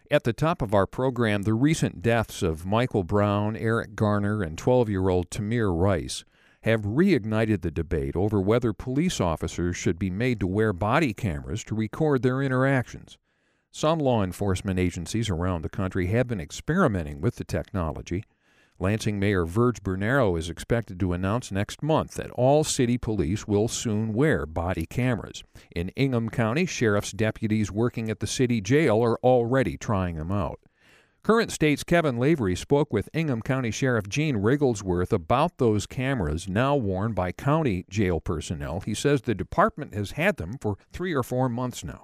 At the top of our program, the recent deaths of Michael Brown, Eric Garner, and 12-year-old Tamir Rice have reignited the debate over whether police officers should be made to wear body cameras to record their interactions. Some law enforcement agencies around the country have been experimenting with the technology. Lansing Mayor Verge Bernero is expected to announce next month that all city police will soon wear body cameras. In Ingham County, sheriff's deputies working at the city jail are already trying them out. Current State's Kevin Lavery spoke with Ingham County Sheriff Gene Rigglesworth about those cameras now worn by county jail personnel. He says the department has had them for 3 or 4 months now.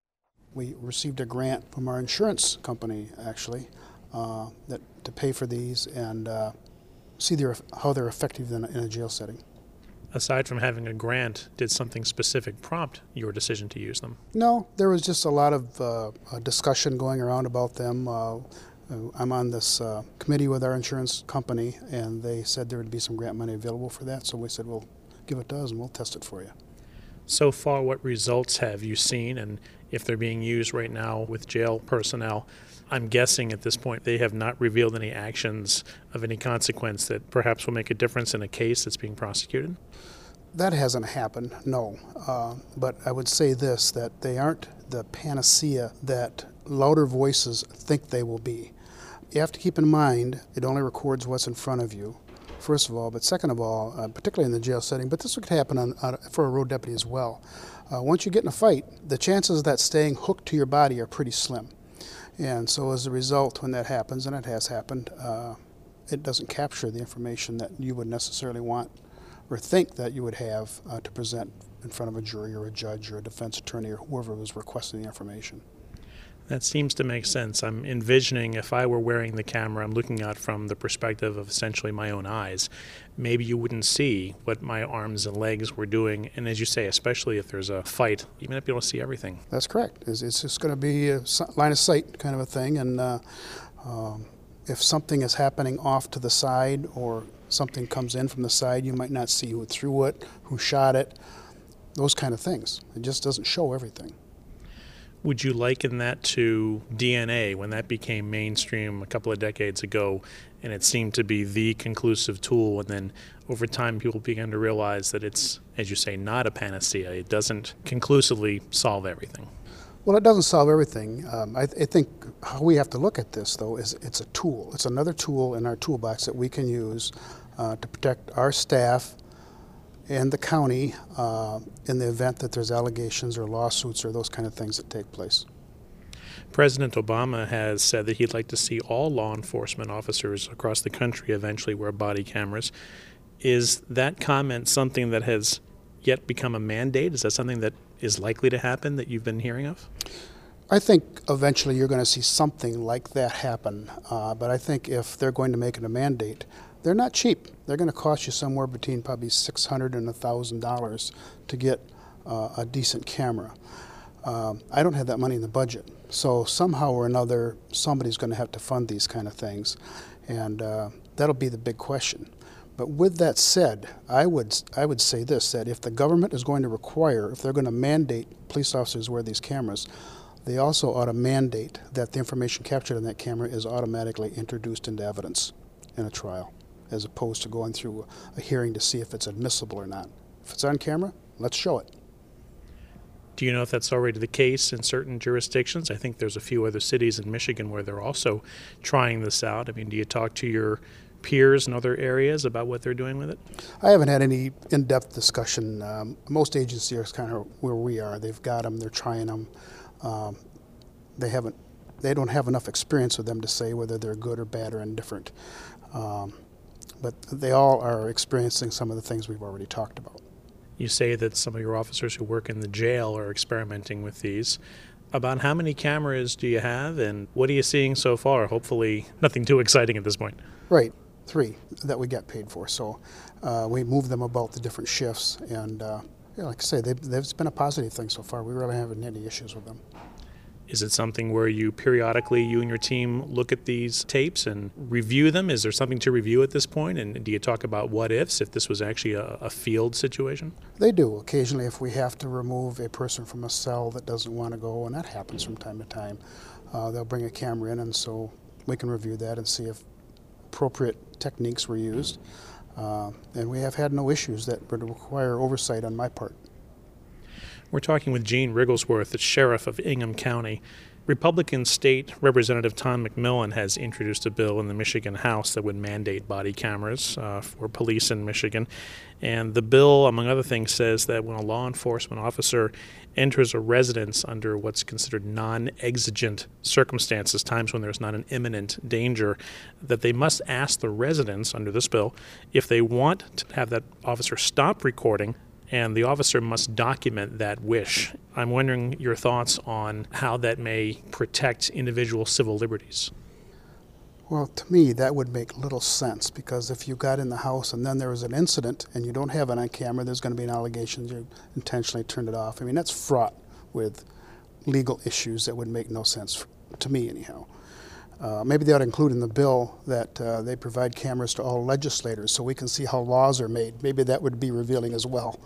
We received a grant from our insurance company, actually, to pay for these and see how they're effective in a jail setting. Aside from having a grant, did something specific prompt your decision to use them? No, there was just a lot of discussion going around about them. I'm on this committee with our insurance company, and they said there would be some grant money available for that, so we said, well, give it to us and we'll test it for you. So far, what results have you seen, and if they're being used right now with jail personnel? I'm guessing at this point they have not revealed any actions of any consequence that perhaps will make a difference in a case that's being prosecuted? That hasn't happened, no. But I would say this, that they aren't the panacea that louder voices think they will be. You have to keep in mind it only records what's in front of you, first of all, but second of all, particularly in the jail setting, but this could happen for a road deputy as well. Once you get in a fight, the chances of that staying hooked to your body are pretty slim. And so as a result, when that happens, and it has happened, it doesn't capture the information that you would necessarily want or think that you would have to present in front of a jury or a judge or a defense attorney or whoever was requesting the information. That seems to make sense. I'm envisioning if I were wearing the camera, I'm looking out from the perspective of essentially my own eyes. Maybe you wouldn't see what my arms and legs were doing. And as you say, especially if there's a fight, you may not be able to see everything. That's correct. It's just going to be a line of sight kind of a thing. And if something is happening off to the side or something comes in from the side, you might not see who threw it, who shot it, those kind of things. It just doesn't show everything. Would you liken that to DNA when that became mainstream a couple of decades ago and it seemed to be the conclusive tool, and then over time people began to realize that it's, as you say, not a panacea. It doesn't conclusively solve everything. Well, it doesn't solve everything. I think how we have to look at this, though, is it's a tool. It's another tool in our toolbox that we can use to protect our staff and the county in the event that there's allegations or lawsuits or those kind of things that take place. President Obama has said that he'd like to see all law enforcement officers across the country eventually wear body cameras. Is that comment something that has yet become a mandate? Is that something that is likely to happen that you've been hearing of? I think eventually you're going to see something like that happen, but I think if they're going to make it a mandate, they're not cheap. They're going to cost you somewhere between probably $600 and $1,000 to get a decent camera. I don't have that money in the budget, so somehow or another somebody's going to have to fund these kind of things, and that'll be the big question. But with that said, I would say this, that if the government is going to require, if they're going to mandate police officers wear these cameras, they also ought to mandate that the information captured on that camera is automatically introduced into evidence in a trial, as opposed to going through a hearing to see if it's admissible or not. If it's on camera, let's show it. Do you know if that's already the case in certain jurisdictions? I think there's a few other cities in Michigan where they're also trying this out. I mean, do you talk to your peers in other areas about what they're doing with it? I haven't had any in-depth discussion. Most agencies are kind of where we are. They've got them, they're trying them. They don't have enough experience with them to say whether they're good or bad or indifferent. But they all are experiencing some of the things we've already talked about. You say that some of your officers who work in the jail are experimenting with these. About how many cameras do you have, and what are you seeing so far? Hopefully nothing too exciting at this point. Right, 3 that we get paid for. So we move them about the different shifts, and like I say, they've been a positive thing so far. We really haven't had any issues with them. Is it something where you periodically, you and your team, look at these tapes and review them? Is there something to review at this point? And do you talk about what ifs, if this was actually a field situation? They do. Occasionally, if we have to remove a person from a cell that doesn't want to go, and that happens from time to time, they'll bring a camera in, and so we can review that and see if appropriate techniques were used. And we have had no issues that would require oversight on my part. We're talking with Gene Rigglesworth, the sheriff of Ingham County. Republican State Representative Tom McMillan has introduced a bill in the Michigan House that would mandate body cameras for police in Michigan. And the bill, among other things, says that when a law enforcement officer enters a residence under what's considered non-exigent circumstances, times when there's not an imminent danger, that they must ask the residents under this bill if they want to have that officer stop recording, and the officer must document that wish. I'm wondering your thoughts on how that may protect individual civil liberties. Well, to me, that would make little sense, because if you got in the house and then there was an incident and you don't have it on camera, there's going to be an allegation you intentionally turned it off. I mean, that's fraught with legal issues that would make no sense, to me anyhow. Maybe they ought to include in the bill that they provide cameras to all legislators so we can see how laws are made. Maybe that would be revealing as well.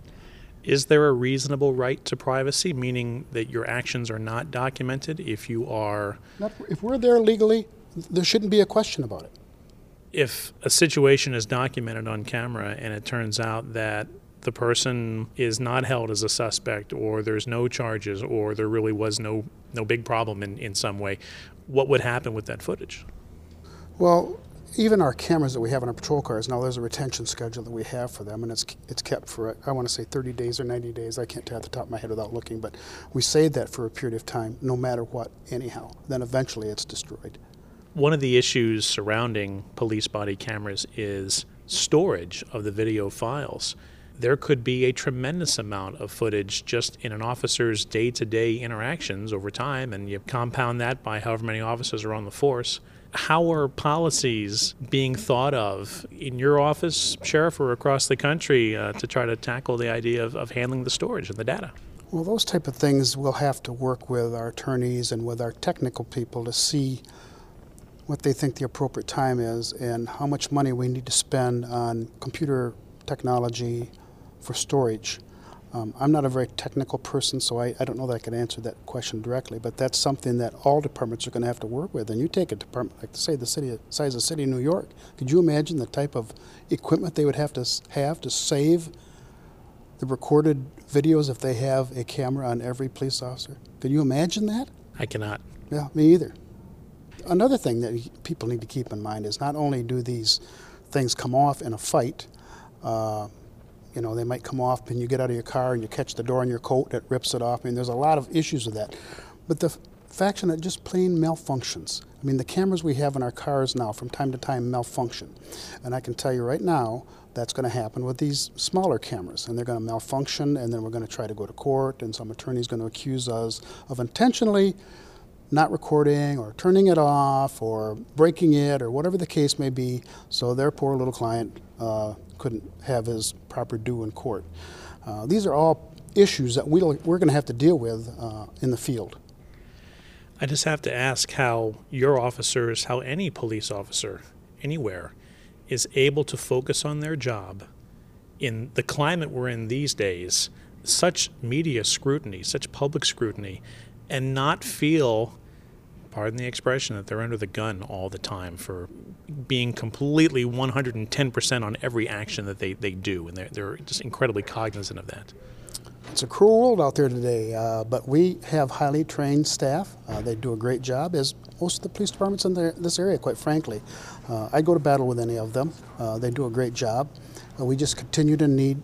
Is there a reasonable right to privacy, meaning that your actions are not documented if you are... If we're there legally, there shouldn't be a question about it. If a situation is documented on camera and it turns out that the person is not held as a suspect, or there's no charges, or there really was no big problem in some way, what would happen with that footage? Well, even our cameras that we have in our patrol cars, now there's a retention schedule that we have for them, and it's kept for, I want to say 30 days or 90 days. I can't tell at the top of my head without looking, but we save that for a period of time, no matter what, anyhow. Then eventually it's destroyed. One of the issues surrounding police body cameras is storage of the video files. There could be a tremendous amount of footage just in an officer's day-to-day interactions over time, and you compound that by however many officers are on the force. How are policies being thought of in your office, Sheriff, or across the country to try to tackle the idea of handling the storage and the data? Well, those type of things we'll have to work with our attorneys and with our technical people to see what they think the appropriate time is and how much money we need to spend on computer technology for storage. I'm not a very technical person, so I don't know that I can answer that question directly, but that's something that all departments are going to have to work with. And you take a department like, say, the size of the city of New York. Could you imagine the type of equipment they would have to save the recorded videos if they have a camera on every police officer? Can you imagine that? I cannot. Yeah, me either. Another thing that people need to keep in mind is not only do these things come off in a fight, you know, they might come off and you get out of your car and you catch the door on your coat, it rips it off. I mean, there's a lot of issues with that. But the fact that it just plain malfunctions. I mean, the cameras we have in our cars now from time to time malfunction. And I can tell you right now that's going to happen with these smaller cameras. And they're going to malfunction, and then we're going to try to go to court, and some attorney's going to accuse us of intentionally not recording or turning it off or breaking it or whatever the case may be, so their poor little client couldn't have his proper due in court. These are all issues that we're going to have to deal with in the field. I just have to ask how your officers, how any police officer anywhere is able to focus on their job in the climate we're in these days, such media scrutiny, such public scrutiny, and not feel, pardon the expression, that they're under the gun all the time for being completely 110% on every action that they do, and they're just incredibly cognizant of that. It's a cruel world out there today, but we have highly trained staff. They do a great job, as most of the police departments in this area, quite frankly. I'd go to battle with any of them. They do a great job. We just continue to need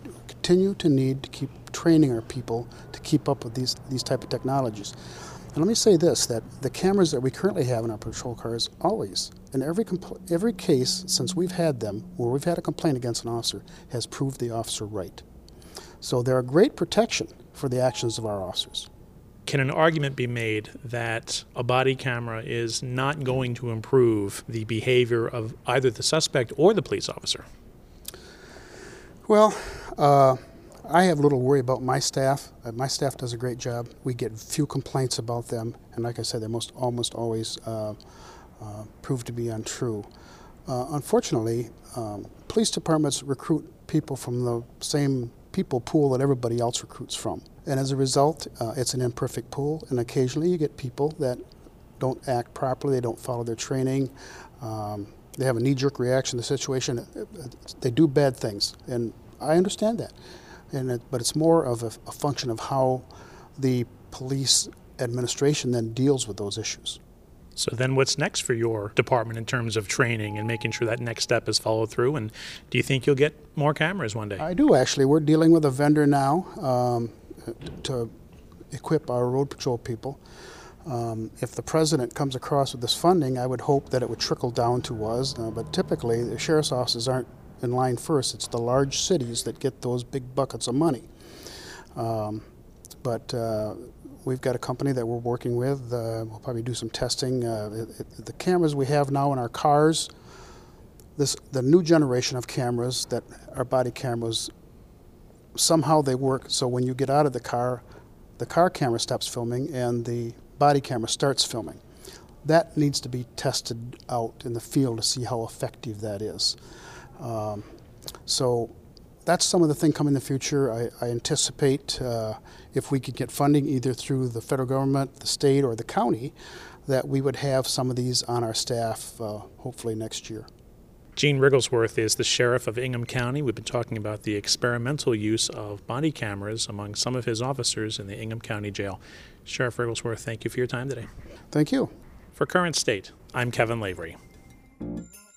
to keep training our people to keep up with these type of technologies. And let me say this, that the cameras that we currently have in our patrol cars always, in every case since we've had them, where we've had a complaint against an officer, has proved the officer right. So they're a great protection for the actions of our officers. Can an argument be made that a body camera is not going to improve the behavior of either the suspect or the police officer? Well, I have little worry about my staff. My staff does a great job. We get few complaints about them, and like I said, they almost always prove to be untrue. Unfortunately, police departments recruit people from the same people pool that everybody else recruits from. And as a result, it's an imperfect pool, and occasionally you get people that don't act properly, they don't follow their training, they have a knee-jerk reaction to the situation. They do bad things, and I understand that. But it's more of a function of how the police administration then deals with those issues. So then what's next for your department in terms of training and making sure that next step is followed through? And do you think you'll get more cameras one day? I do, actually. We're dealing with a vendor now to equip our road patrol people. If the president comes across with this funding, I would hope that it would trickle down to us. But typically, the sheriff's offices aren't in line first. It's the large cities that get those big buckets of money. But we've got a company that we're working with. We'll probably do some testing. The cameras we have now in our cars, the new generation of cameras that are body cameras, somehow they work so when you get out of the car camera stops filming and the body camera starts filming. That needs to be tested out in the field to see how effective that is. So that's some of the thing coming in the future. I anticipate if we could get funding either through the federal government, the state, or the county, that we would have some of these on our staff hopefully next year. Gene Rigglesworth is the sheriff of Ingham County. We've been talking about the experimental use of body cameras among some of his officers in the Ingham County Jail. Sheriff Rigglesworth, thank you for your time today. Thank you. For Current State, I'm Kevin Lavery.